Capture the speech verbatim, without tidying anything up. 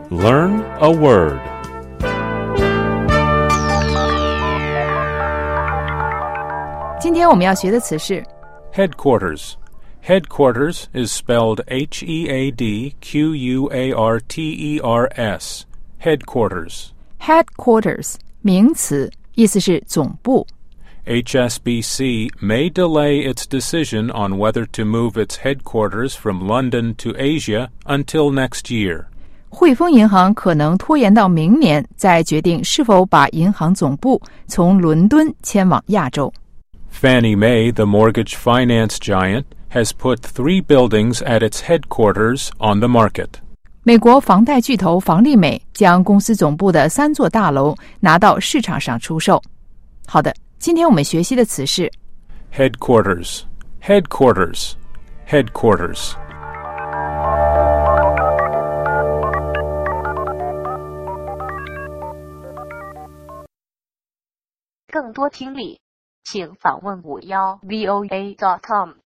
Learn a word. Headquarters. 今天我们要学的词是 Headquarters. Headquarters is spelled H E A D Q U A R T E R S. Headquarters. Headquarters 名词，意思是总部。 H S B C may delay its decision on whether to move its headquarters from London to Asia until next year. 汇丰银行可能拖延到明年再决定是否把银行总部从伦敦迁往亚洲。 Fannie Mae, the mortgage finance giant, has put three buildings at its headquarters on the market. 美国房贷巨头房利美将公司总部的三座大楼拿到市场上出售。好的，今天我们学习的词是 Headquarters, headquarters, headquarters. 更多听力，请访问五幺 V O A dot com。